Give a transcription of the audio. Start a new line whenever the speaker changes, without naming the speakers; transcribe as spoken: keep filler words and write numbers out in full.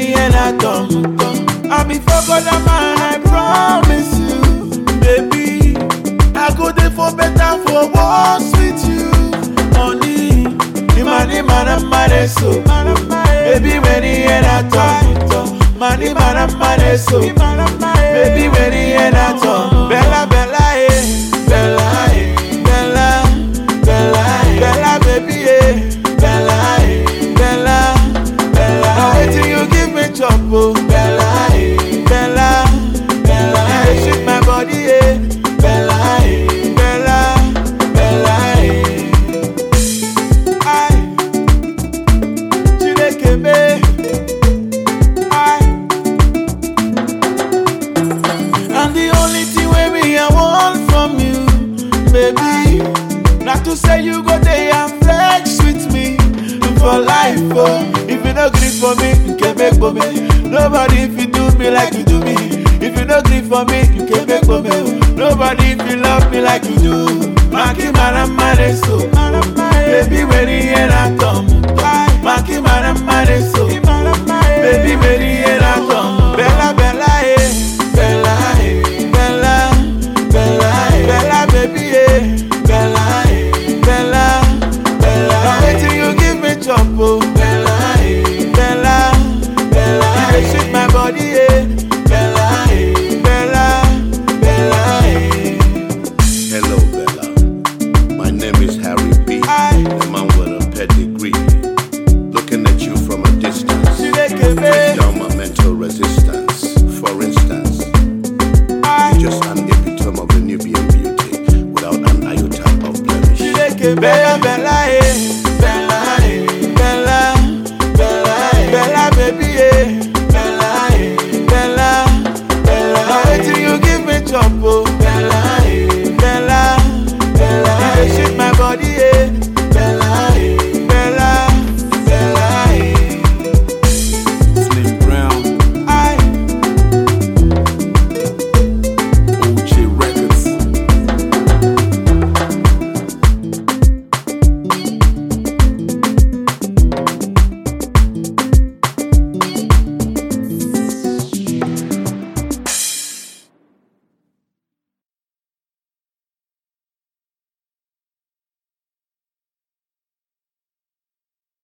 ready and I come. I'm before God a man, I promise you, baby. I go there for better, for worse with you. Money, the money, man, I'm mad so. Baby, ready and I come. Money, man, I'm mad so. Baby, ready and I come. Bella, Bella, eh, Bella, eh, Bella, Bella, eh, Bella, baby, eh, Bella, eh, Bella, Bella. Now wait till you give me trouble, Bella, eh, Bella, Bella. You shake my body, eh, Bella, eh, Bella, Bella, eh. I, Chineke me, I. And the only thing where me I want from you, baby, not to say you go there and flex with me for life, oh. If you no gree for me, you can make for me. Nobody if you do me like you do me. If you no gree for me, you can make for me. Nobody if you love me like you do. Maki man mad so, baby ready and I come. Maki man mad so, baby ready and I come. Bella Bella eh, Bella eh, Bella, Bella eh, Bella baby eh, Bella eh, Bella, Bella. Now wait till you give me trouble, Bella eh, Bella, Bella. You shake my body eh, Bella eh, Bella, Bella eh.
Hello, Bella. My name is Harry B.
I,
the man with a pedigree. Looking at you from a distance.
Chineke me.